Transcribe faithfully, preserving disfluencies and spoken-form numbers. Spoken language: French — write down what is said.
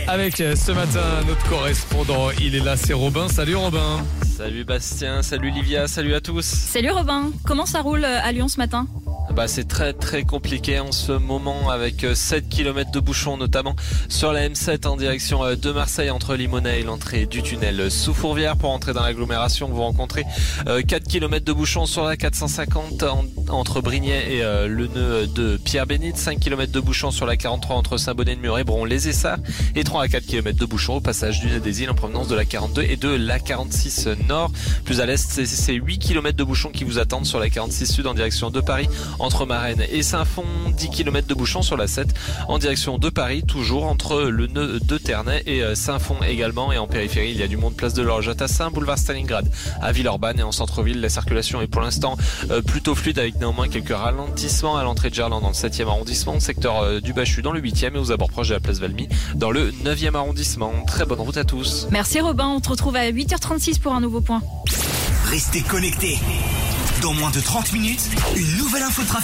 Avec euh, ce matin notre correspondant, il est là, c'est Robin. Salut Robin. Salut Bastien, salut Livia, salut à tous. Salut Robin, comment ça roule à Lyon ce matin ? Bah, c'est très très compliqué en ce moment avec sept kilomètres de bouchons, notamment sur la M sept en direction de Marseille entre Limonest et l'entrée du tunnel sous Fourvière. Pour entrer dans l'agglomération, vous rencontrez quatre kilomètres de bouchons sur la quatre cent cinquante en, entre Brignais et euh, le nœud de Pierre-Bénite, cinq kilomètres de bouchons sur la quarante-trois entre Saint-Bonnet-de-Muret, Bron-les Essarts et trois à quatre kilomètres de bouchons au passage du nœud des Îles en provenance de la quarante-deux et de la quarante-six Nord. Plus à l'est, c'est, c'est huit kilomètres de bouchons qui vous attendent sur la quarante-six Sud en direction de Paris entre Marennes et Saint-Fond, dix kilomètres de bouchons sur la sept en direction de Paris, toujours entre le nœud de Ternay et Saint-Fond également. Et en périphérie, il y a du monde place de l'Orge à Tassin, boulevard Stalingrad à Villeurbanne, et en centre-ville, la circulation est pour l'instant euh, plutôt fluide avec néanmoins quelques ralentissements à l'entrée de Gerland dans le septième arrondissement, secteur euh, du Bachu dans le huitième et aux abords proches de la place Valmy dans le neuvième arrondissement. Très bonne route à tous. Merci Robin, on te retrouve à huit heures trente-six pour un nouveau point. Restez connectés. Dans moins de trente minutes, une nouvelle info trafic.